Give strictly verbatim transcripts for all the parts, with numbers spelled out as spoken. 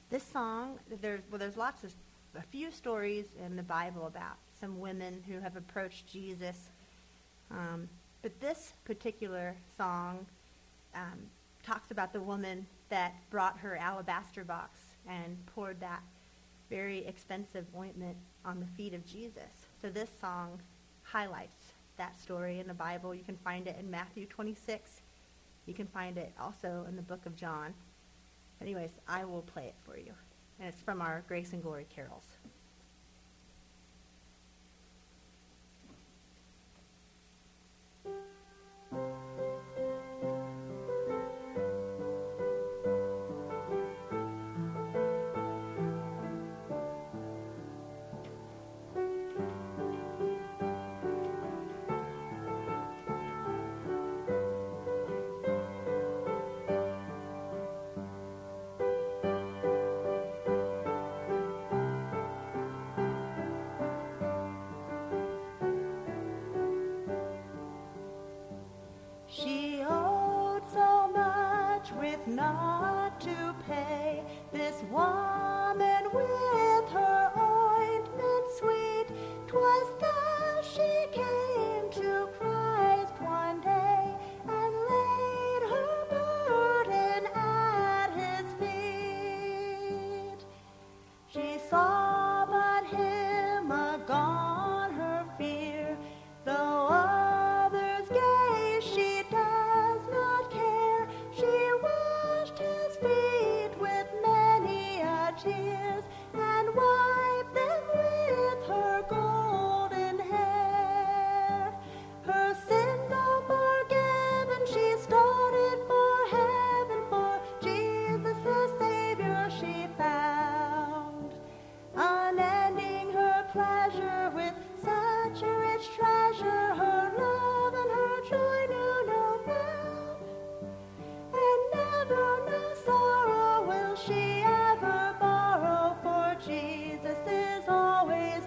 This song, there's well, there's lots of, a few stories in the Bible about some women who have approached Jesus. Um, but this particular song um, talks about the woman that brought her alabaster box and poured that very expensive ointment on the feet of Jesus. So this song highlights that story in the Bible. You can find it in Matthew twenty-six. You can find it also in the book of John. Anyways, I will play it for you. And it's from our Grace and Glory carols. She owed so much with not to pay. This woman with her ointment sweet, 'twas thus she came to Christ one day and laid her burden at his feet. She saw but him, a gone her fear, though others gaze, she does not care. She washed his feet with many a tears and wiped them with her golden hair. Her sins all forgiven, she started for heaven, for Jesus the Savior she found, unending her pleasure with such a rich treasure. Her love and her joy knew no bound, and never no sorrow will she ever borrow, for Jesus is always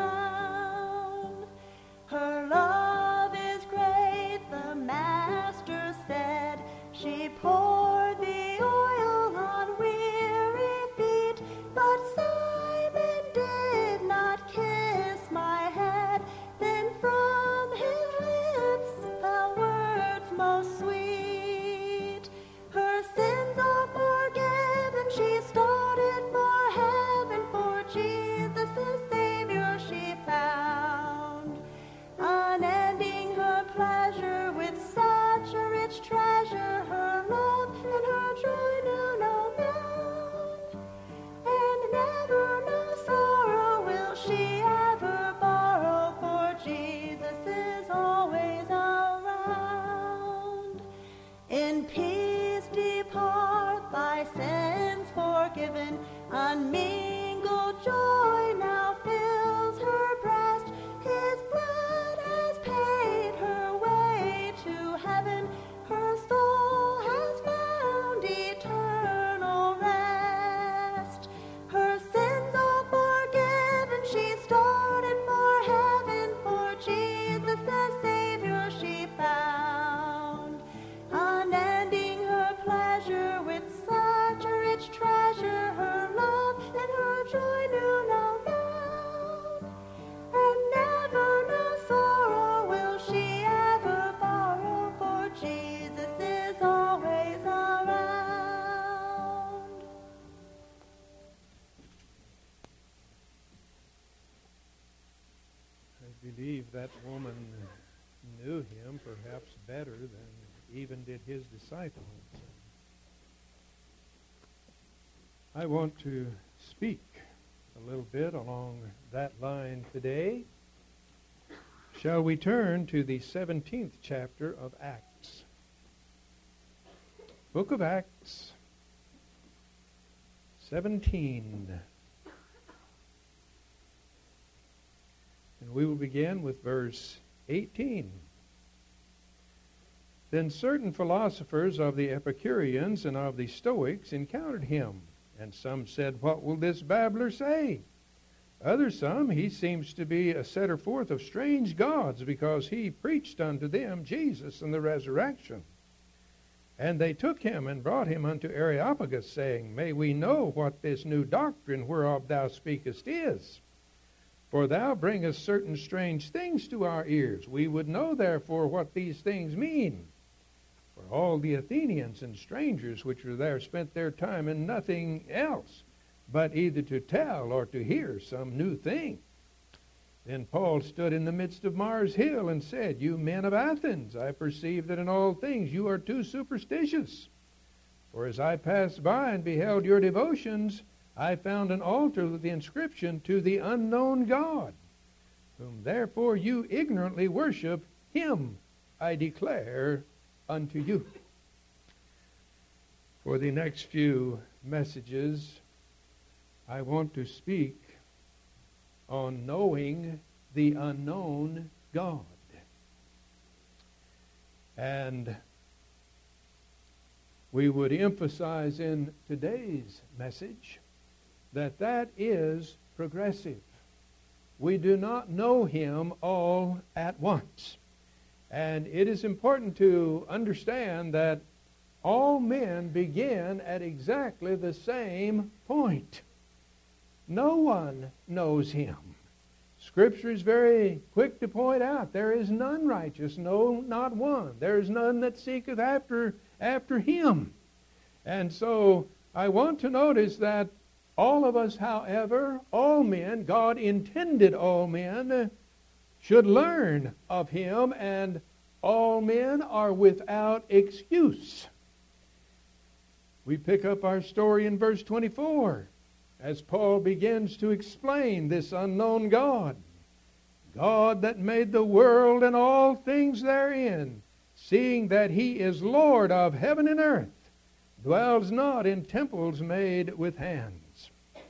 around. Her love is great, the Master said. She poured the oil on weary feet, but Simon did not kiss my head. Then from his lips fell words most sweet. Her sins are forgiven, she started for heaven, for Jesus the Savior she found, unending her pleasure with such a rich treasure. Her love and her joy knew no bound, and never no sorrow will she ever borrow, for Jesus is always around. In peace depart, thy sins forgiven, unmingled joy now fills her breast. His blood has paid her way to heaven, her soul has found eternal rest. Her sins all forgiven, she started for heaven, for Jesus the Savior she found, unending her pleasure with such a rich treasure. Her love and her joy knew no bound, and never no sorrow will she ever borrow, for Jesus is always around. I believe that woman knew him perhaps better than even did his disciples. I want to speak a little bit along that line today. Shall we turn to the seventeenth chapter of Acts? Book of Acts, seventeen. And we will begin with verse eighteen. Then certain philosophers of the Epicureans and of the Stoics encountered him, and some said, What will this babbler say? Others some, He seems to be a setter forth of strange gods, because he preached unto them Jesus and the resurrection. And they took him and brought him unto Areopagus, saying, May we know what this new doctrine whereof thou speakest is? For thou bringest certain strange things to our ears. We would know therefore what these things mean. For all the Athenians and strangers which were there spent their time in nothing else, but either to tell or to hear some new thing. Then Paul stood in the midst of Mars Hill and said, You men of Athens, I perceive that in all things you are too superstitious. For as I passed by and beheld your devotions, I found an altar with the inscription, To the unknown God, whom therefore you ignorantly worship, him I declare unto you. For the next few messages, I want to speak on knowing the unknown God. And we would emphasize in today's message that that is progressive. We do not know him all at once. And it is important to understand that all men begin at exactly the same point. No one knows him. Scripture is very quick to point out, there is none righteous, no, not one. There is none that seeketh after, after him. And so I want to notice that all of us, however, all men, God intended all men, should learn of him, and all men are without excuse. We pick up our story in verse twenty-four. As Paul begins to explain this unknown God, God that made the world and all things therein, seeing that he is Lord of heaven and earth, dwells not in temples made with hands.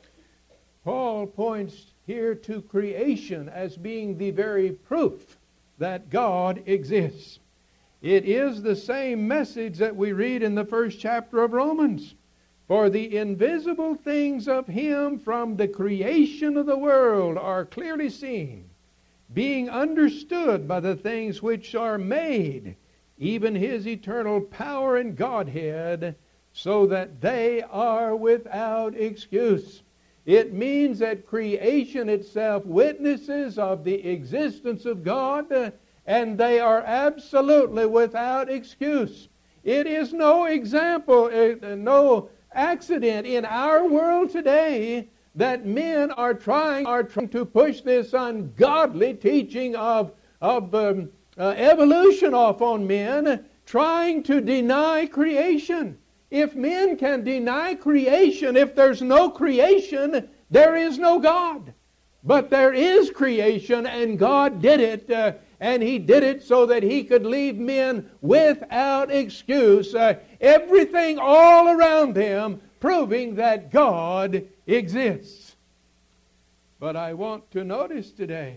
Paul points here to creation as being the very proof that God exists. It is the same message that we read in the first chapter of Romans. For the invisible things of him from the creation of the world are clearly seen, being understood by the things which are made, even his eternal power and Godhead, so that they are without excuse. It means that creation itself witnesses of the existence of God, and they are absolutely without excuse. It is no example, no accident in our world today that men are trying are trying to push this ungodly teaching of, of um, uh, evolution off on men, trying to deny creation. If men can deny creation, if there's no creation, there is no God. But there is creation, and God did it, uh, and he did it so that he could leave men without excuse. Uh, everything all around them proving that God exists. But I want to notice today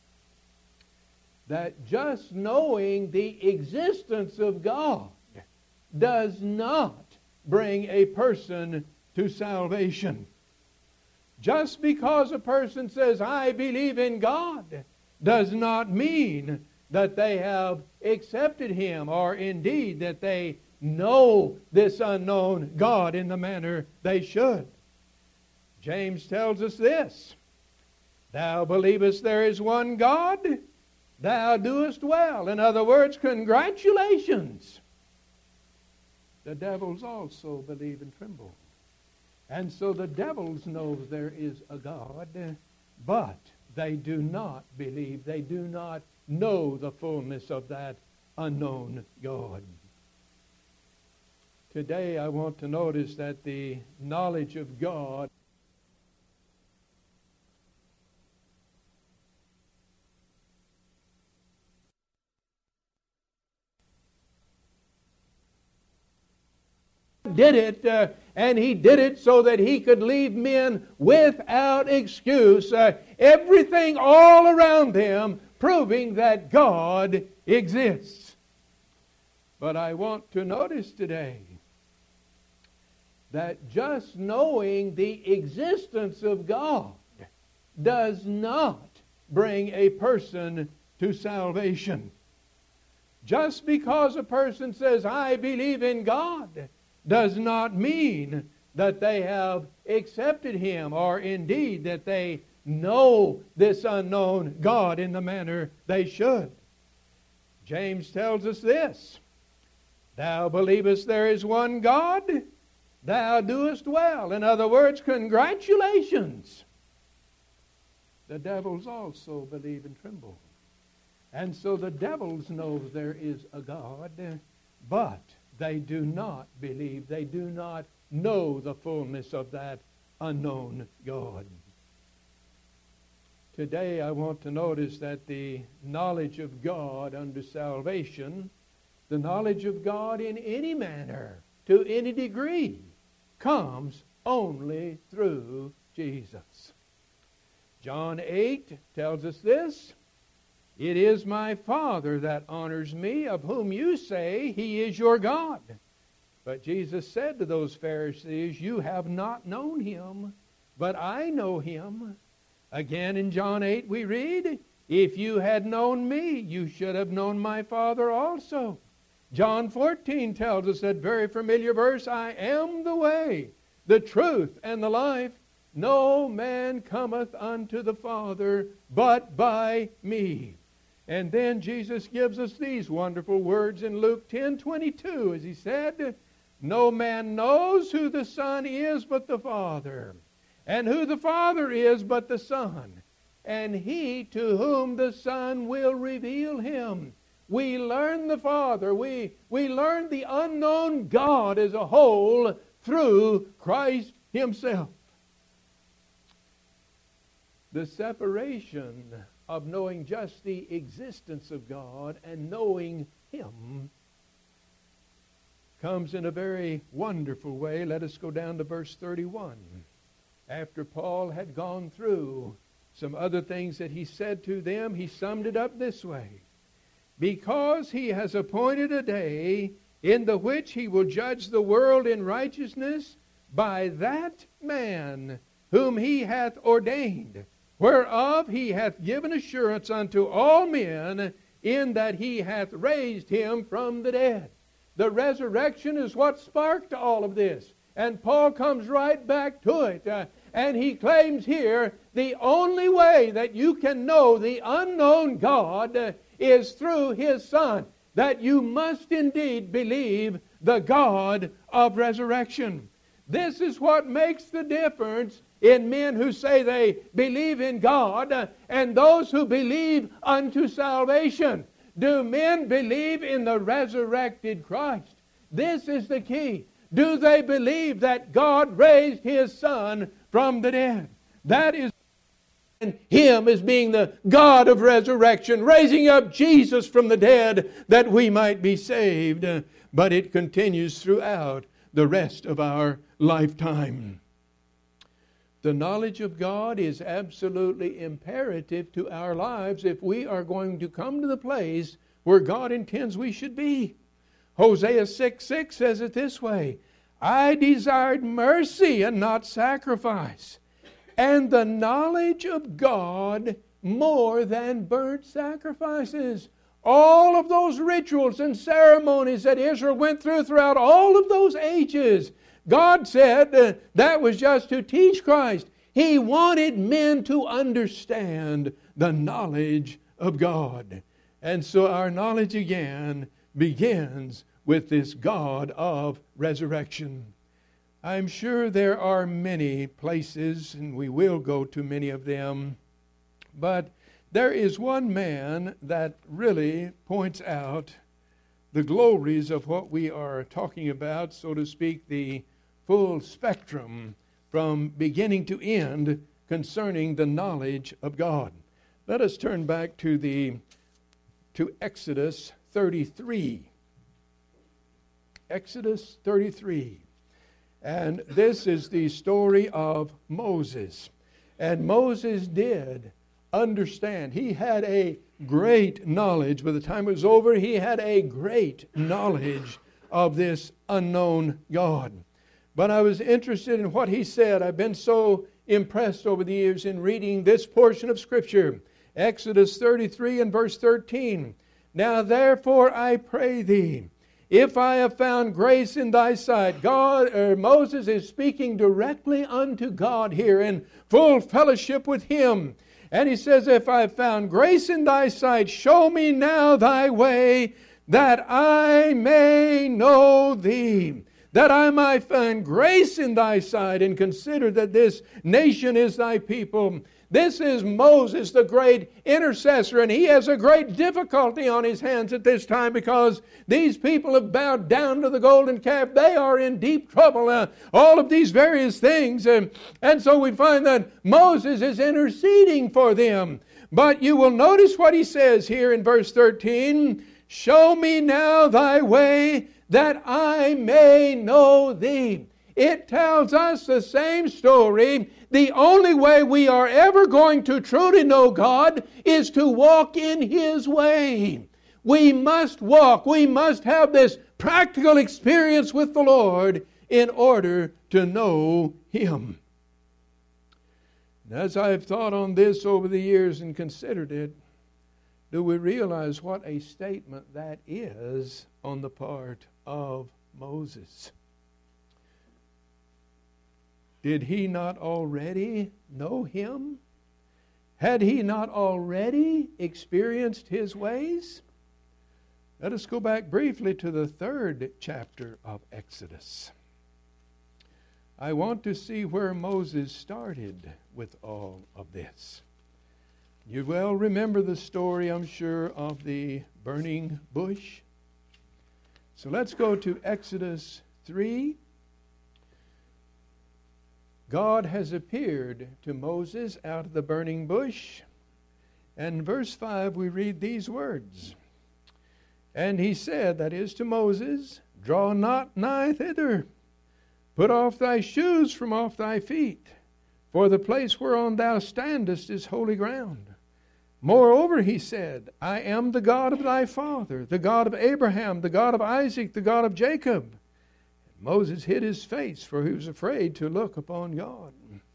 that just knowing the existence of God does not bring a person to salvation. Just because a person says, I believe in God, does not mean that they have accepted him, or indeed that they know this unknown God in the manner they should. James tells us this, Thou believest there is one God, thou doest well. In other words, congratulations. The devils also believe and tremble. And so the devils know there is a God, but they do not believe. They do not know the fullness of that unknown God. Today I want to notice that the knowledge of God did it, uh, and he did it so that he could leave men without excuse. Uh, everything all around him proving that God exists. But I want to notice today that just knowing the existence of God does not bring a person to salvation. Just because a person says, I believe in God, does not mean that they have accepted Him, or indeed that they know this unknown God in the manner they should. James tells us this, thou believest there is one God, thou doest well. In other words, congratulations. The devils also believe and tremble. And so the devils know there is a God, but they do not believe. They do not know the fullness of that unknown God. Today I want to notice that the knowledge of God unto salvation, the knowledge of God in any manner, to any degree, comes only through Jesus. John eight tells us this, it is my Father that honors me, of whom you say He is your God. But Jesus said to those Pharisees, you have not known Him, but I know Him. Again in John eight we read, if you had known me, you should have known my Father also. John fourteen tells us that very familiar verse, I am the way, the truth, and the life. No man cometh unto the Father but by me. And then Jesus gives us these wonderful words in Luke ten twenty-two, as He said, no man knows who the Son is but the Father, and who the Father is but the Son, and he to whom the Son will reveal Him. We learn the Father, we, we learn the unknown God as a whole through Christ Himself. The separation of knowing just the existence of God and knowing Him comes in a very wonderful way. Let us go down to verse thirty-one. After Paul had gone through some other things that he said to them, he summed it up this way. Because He has appointed a day in the which He will judge the world in righteousness by that man whom He hath ordained, whereof He hath given assurance unto all men, in that He hath raised Him from the dead. The resurrection is what sparked all of this. And Paul comes right back to it. Uh, and he claims here, the only way that you can know the unknown God uh, is through His Son. That you must indeed believe the God of resurrection. This is what makes the difference in men who say they believe in God and those who believe unto salvation. Do men believe in the resurrected Christ? This is the key. Do they believe that God raised His Son from the dead? That is Him as being the God of resurrection, raising up Jesus from the dead that we might be saved. But it continues throughout the rest of our lifetime. The knowledge of God is absolutely imperative to our lives if we are going to come to the place where God intends we should be. Hosea six six says it this way, I desired mercy and not sacrifice, and the knowledge of God more than burnt sacrifices. All of those rituals and ceremonies that Israel went through throughout all of those ages, God said uh, that was just to teach Christ. He wanted men to understand the knowledge of God. And so our knowledge again begins with this God of resurrection. I'm sure there are many places, and we will go to many of them, but there is one man that really points out the glories of what we are talking about, so to speak, the full spectrum from beginning to end concerning the knowledge of God. Let us turn back to the to Exodus thirty-three. Exodus thirty-three. And this is the story of Moses. And Moses did understand. He had a great knowledge. By the time it was over, he had a great knowledge of this unknown God. But I was interested in what he said. I've been so impressed over the years in reading this portion of Scripture. Exodus thirty-three and verse thirteen. Now therefore I pray thee, if I have found grace in thy sight. God, or Moses is speaking directly unto God here in full fellowship with him. And he says, if I have found grace in thy sight, show me now thy way, that I may know thee. That I might find grace in thy sight, and consider that this nation is thy people. This is Moses, the great intercessor, and he has a great difficulty on his hands at this time because these people have bowed down to the golden calf. They are in deep trouble. Uh, all of these various things. And, and so we find that Moses is interceding for them. But you will notice what he says here in verse thirteen. Show me now thy way, that I may know thee. It tells us the same story. The only way we are ever going to truly know God is to walk in his way. We must walk. We must have this practical experience with the Lord in order to know him. And as I've thought on this over the years and considered it, do we realize what a statement that is on the part of Moses? Did he not already know him? Had he not already experienced his ways? Let us go back briefly to the third chapter of Exodus. I want to see where Moses started with all of this. You well remember the story, I'm sure, of the burning bush. So let's go to Exodus three. God has appeared to Moses out of the burning bush. And in verse five we read these words. And he said, that is to Moses, draw not nigh thither. Put off thy shoes from off thy feet, for the place whereon thou standest is holy ground. Moreover, he said, I am the God of thy father, the God of Abraham, the God of Isaac, the God of Jacob. And Moses hid his face, for he was afraid to look upon God.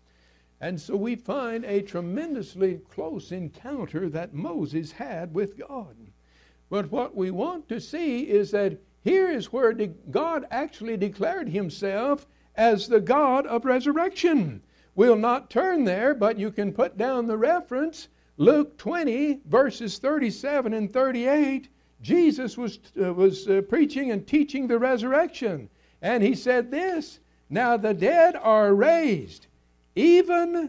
And so we find a tremendously close encounter that Moses had with God. But what we want to see is that here is where God actually declared himself as the God of resurrection. We'll not turn there, but you can put down the reference. Luke twenty, verses thirty-seven and thirty-eight, Jesus was, uh, was uh, preaching and teaching the resurrection. And he said this, now the dead are raised. Even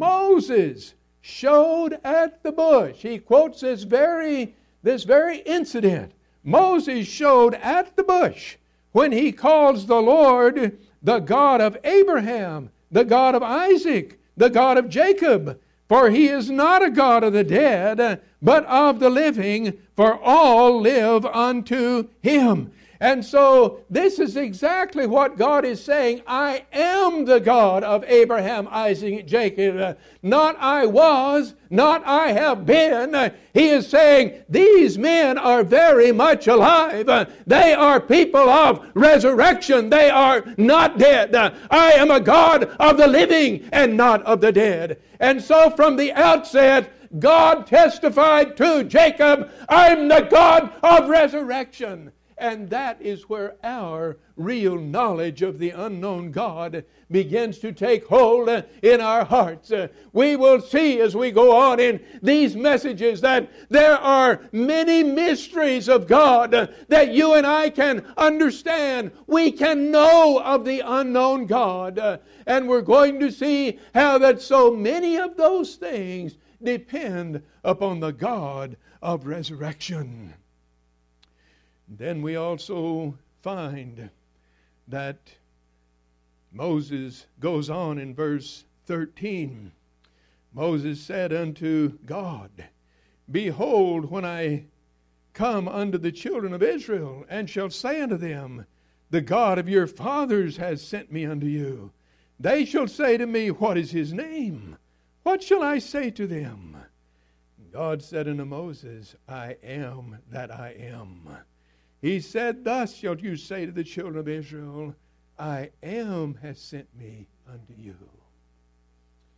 Moses showed at the bush. He quotes this very, this very incident. Moses showed at the bush when he calls the Lord the God of Abraham, the God of Isaac, the God of Jacob. For he is not a God of the dead, but of the living, for all live unto him. And so this is exactly what God is saying. I am the God of Abraham, Isaac, Jacob. Not I was, not I have been. He is saying these men are very much alive. They are people of resurrection. They are not dead. I am a God of the living and not of the dead. And so from the outset, God testified to Jacob, I'm the God of resurrection. And that is where our real knowledge of the unknown God begins to take hold in our hearts. We will see as we go on in these messages that there are many mysteries of God that you and I can understand. We can know of the unknown God. And we're going to see how that so many of those things depend upon the God of resurrection. Then we also find that Moses goes on in verse thirteen. Moses said unto God, behold, when I come unto the children of Israel, and shall say unto them, the God of your fathers has sent me unto you, they shall say to me, what is his name? What shall I say to them? God said unto Moses, I am that I am. He said, thus shalt you say to the children of Israel, I am has sent me unto you.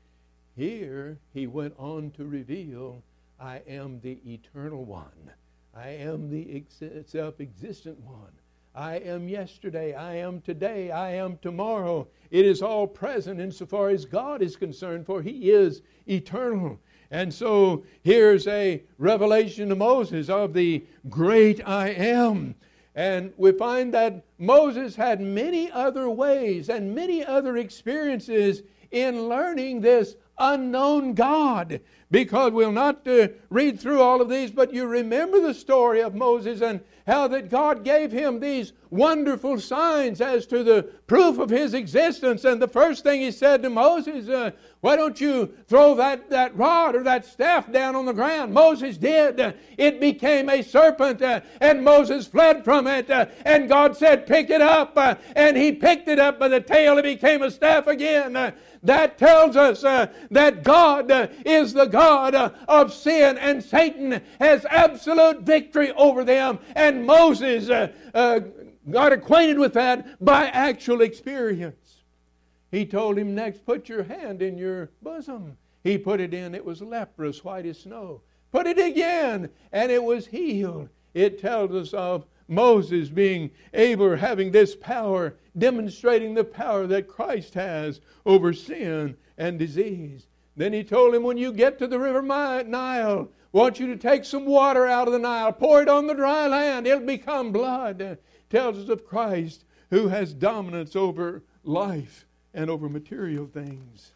Here he went on to reveal, I am the eternal one. I am the ex- self-existent one. I am yesterday, I am today, I am tomorrow. It is all present insofar as God is concerned, for He is eternal. And so here's a revelation to Moses of the great I am. And we find that Moses had many other ways and many other experiences in learning this unknown God. Because we'll not uh, read through all of these, but you remember the story of Moses and how that God gave him these wonderful signs as to the proof of His existence. And the first thing He said to Moses, uh, why don't you throw that, that rod or that staff down on the ground? Moses did. Uh, it became a serpent, uh, and Moses fled from it. Uh, and God said, pick it up. Uh, and he picked it up by the tail. It became a staff again. Uh, that tells us uh, that God uh, is the God uh, of sin, and Satan has absolute victory over them. And Moses uh, uh, got acquainted with that by actual experience. He told him next, put your hand in your bosom. He put it in, it was leprous, white as snow. Put it again, and it was healed. It tells us of Moses being able, having this power, demonstrating the power that Christ has over sin and disease. Then He told him, when you get to the river Nile, I want you to take some water out of the Nile, pour it on the dry land, it'll become blood. It tells us of Christ who has dominance over life and over material things.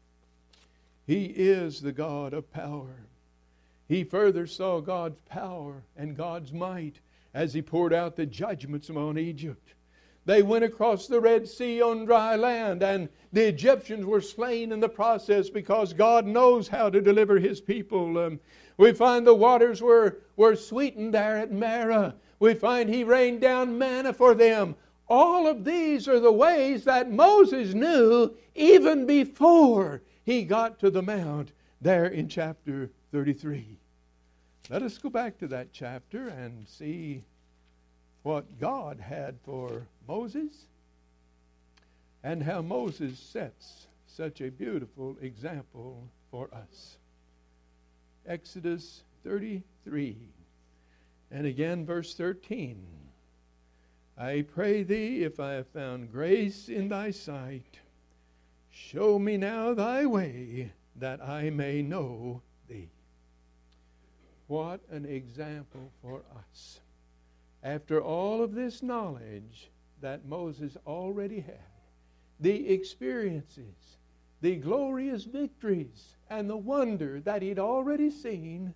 He is the God of power. He further saw God's power and God's might as He poured out the judgments upon Egypt. They went across the Red Sea on dry land, and the Egyptians were slain in the process because God knows how to deliver His people. Um, we find the waters were, were sweetened there at Marah. We find He rained down manna for them. All of these are the ways that Moses knew even before he got to the mount there in chapter thirty-three. Let us go back to that chapter and see what God had for Moses and how Moses sets such a beautiful example for us. Exodus thirty-three, and again verse thirteen. I pray thee, if I have found grace in thy sight, show me now thy way, that I may know thee. What an example for us. After all of this knowledge that Moses already had, the experiences, the glorious victories, and the wonder that he'd already seen,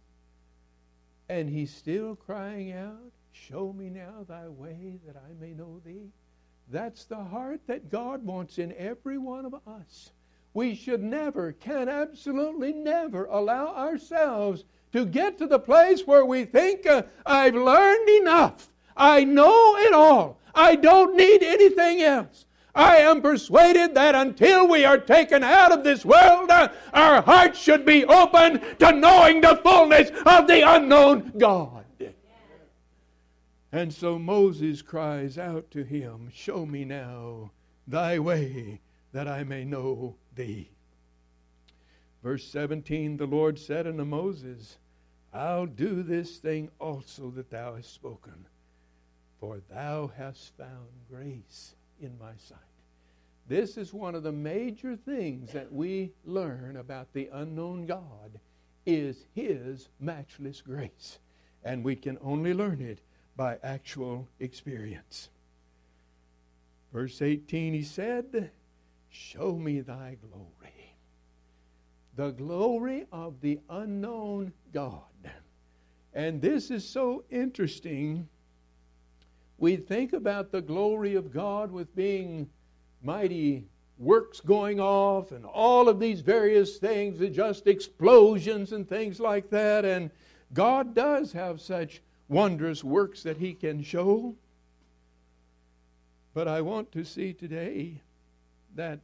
and he's still crying out, show me now thy way that I may know thee. That's the heart that God wants in every one of us. We should never, can absolutely never allow ourselves to get to the place where we think, uh, I've learned enough. I know it all. I don't need anything else. I am persuaded that until we are taken out of this world, uh, our hearts should be open to knowing the fullness of the unknown God. And so Moses cries out to him, show me now thy way, that I may know thee. Verse seventeen, the Lord said unto Moses, I'll do this thing also that thou hast spoken, for thou hast found grace in my sight. This is one of the major things that we learn about the unknown God, is His matchless grace. And we can only learn it by actual experience. Verse eighteen, he said, show me thy glory. The glory of the unknown God. And this is so interesting. We think about the glory of God with being mighty works going off and all of these various things, just explosions and things like that. And God does have such wondrous works that He can show. But I want to see today that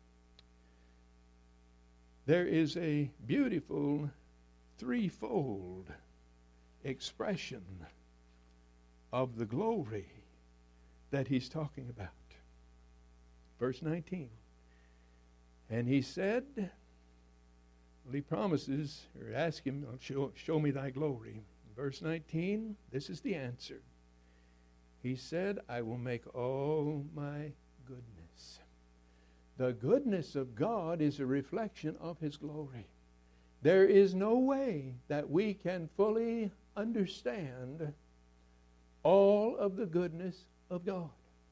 there is a beautiful threefold expression of the glory that he's talking about. Verse nineteen. And he said, well, he promises, or ask him, show, show me thy glory. Verse nineteen, this is the answer. He said, I will make all my goodness. The goodness of God is a reflection of His glory. There is no way that we can fully understand all of the goodness of God.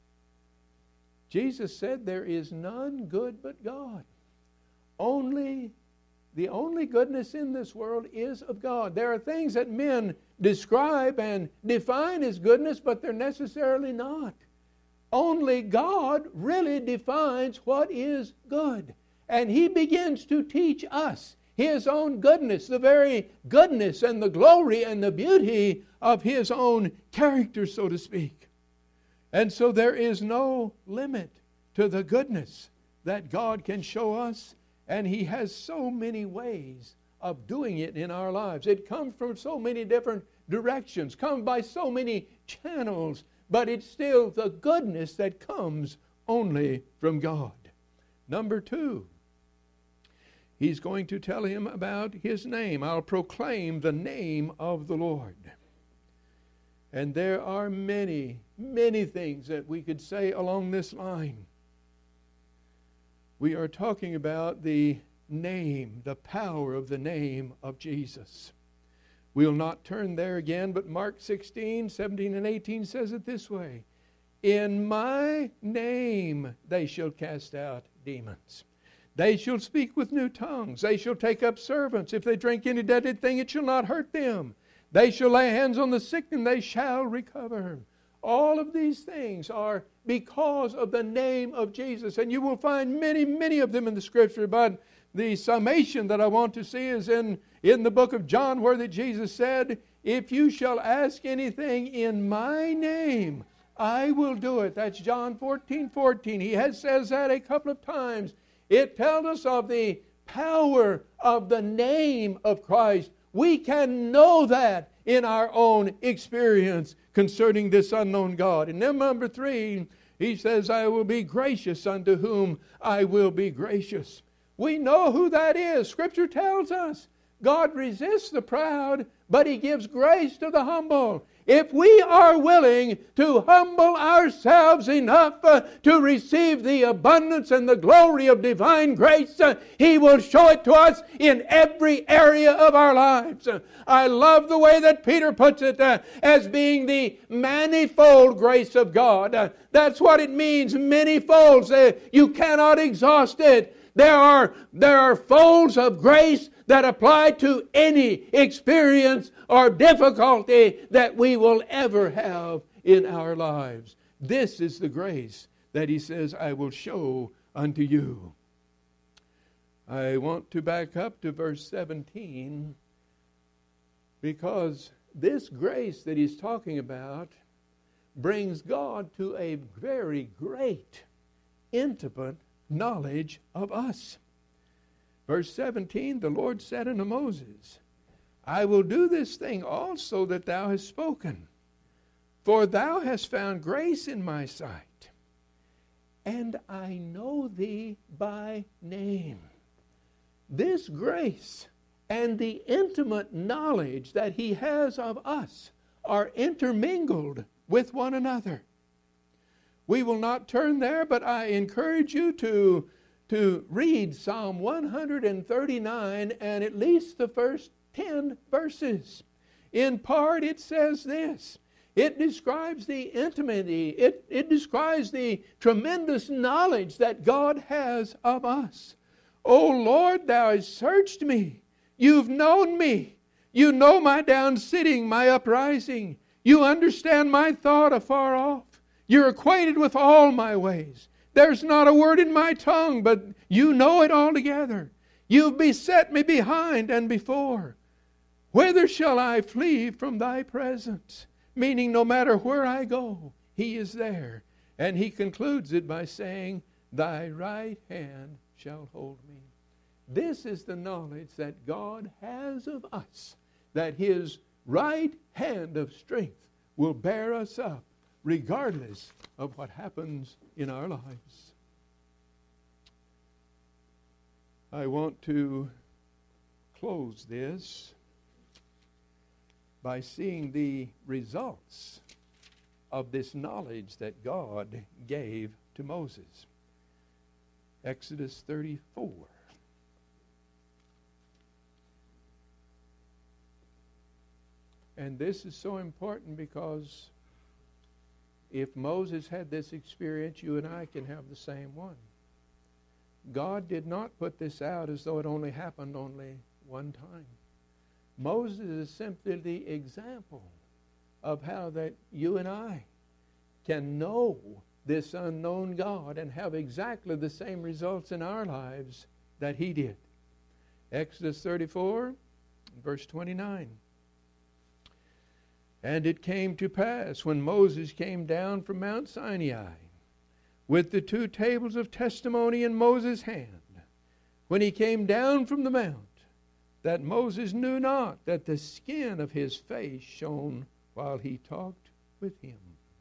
Jesus said there is none good but God. Only, the only goodness in this world is of God. There are things that men describe and define as goodness, but they're necessarily not. Only God really defines what is good. And He begins to teach us His own goodness, the very goodness and the glory and the beauty of His own character, so to speak. And so there is no limit to the goodness that God can show us, and He has so many ways of doing it in our lives. It comes from so many different directions, comes by so many channels, but it's still the goodness that comes only from God. Number two, He's going to tell him about His name. I'll proclaim the name of the Lord. And there are many, many things that we could say along this line. We are talking about the name, the power of the name of Jesus. We'll not turn there again, but Mark sixteen, seventeen, and eighteen says it this way. In my name they shall cast out demons. They shall speak with new tongues. They shall take up servants. If they drink any deadly thing, it shall not hurt them. They shall lay hands on the sick, and they shall recover. All of these things are because of the name of Jesus. And you will find many, many of them in the Scripture. But the summation that I want to see is in, in the book of John, where that Jesus said, if you shall ask anything in my name, I will do it. That's John fourteen, fourteen. He has says that a couple of times. It tells us of the power of the name of Christ. We can know that in our own experience concerning this unknown God. And then number three, He says, I will be gracious unto whom I will be gracious. We know who that is. Scripture tells us God resists the proud, but He gives grace to the humble. If we are willing to humble ourselves enough uh, to receive the abundance and the glory of divine grace, uh, He will show it to us in every area of our lives. Uh, I love the way that Peter puts it uh, as being the manifold grace of God. Uh, that's what it means, many folds. Uh, you cannot exhaust it. There are, there are folds of grace that apply to any experience or difficulty that we will ever have in our lives. This is the grace that He says, I will show unto you. I want to back up to verse seventeen, because this grace that He's talking about brings God to a very great, intimate knowledge of us. Verse seventeen, the Lord said unto Moses, I will do this thing also that thou hast spoken, for thou hast found grace in my sight, and I know thee by name. This grace and the intimate knowledge that He has of us are intermingled with one another. We will not turn there, but I encourage you to to read Psalm one thirty-nine and at least the first ten verses. In part it says this. It describes the intimacy. It, it describes the tremendous knowledge that God has of us. O Lord, thou hast searched me. You've known me. You know my down sitting, my uprising. You understand my thought afar off. You're acquainted with all my ways. There's not a word in my tongue, but you know it altogether. You've beset me behind and before. Whither shall I flee from thy presence? Meaning no matter where I go, He is there. And He concludes it by saying, thy right hand shall hold me. This is the knowledge that God has of us, that His right hand of strength will bear us up regardless of what happens in our lives. I want to close this by seeing the results of this knowledge that God gave to Moses. Exodus thirty-four. And this is so important because if Moses had this experience, you and I can have the same one. God did not put this out as though it only happened only one time. Moses is simply the example of how that you and I can know this unknown God and have exactly the same results in our lives that he did. Exodus thirty-four, verse twenty-nine. And it came to pass when Moses came down from Mount Sinai with the two tables of testimony in Moses' hand, when he came down from the mount, that Moses knew not that the skin of his face shone while he talked with him.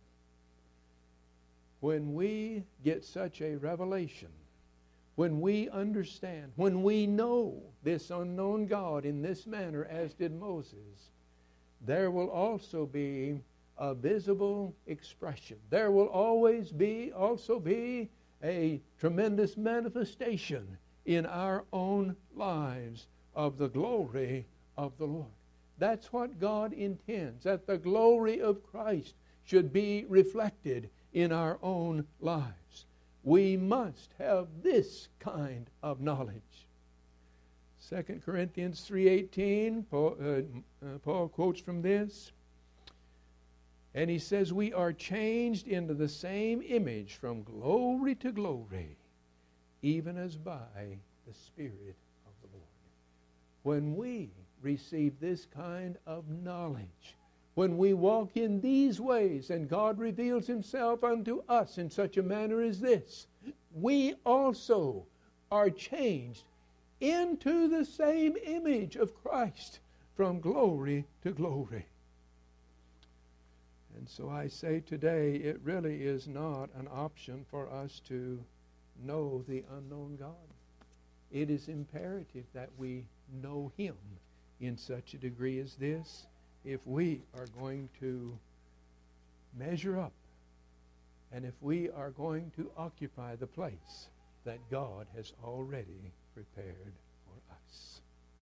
When we get such a revelation, when we understand, when we know this unknown God in this manner as did Moses, there will also be a visible expression. There will always be, also be a tremendous manifestation in our own lives of the glory of the Lord. That's what God intends, that the glory of Christ should be reflected in our own lives. We must have this kind of knowledge. Second Corinthians three eighteen, Paul, uh, uh, Paul quotes from this. And he says, we are changed into the same image from glory to glory, even as by the Spirit of the Lord. When we receive this kind of knowledge, when we walk in these ways and God reveals himself unto us in such a manner as this, we also are changed into the same image of Christ from glory to glory. And so I say today, it really is not an option for us to know the unknown God. It is imperative that we know him in such a degree as this if we are going to measure up and if we are going to occupy the place that God has already prepared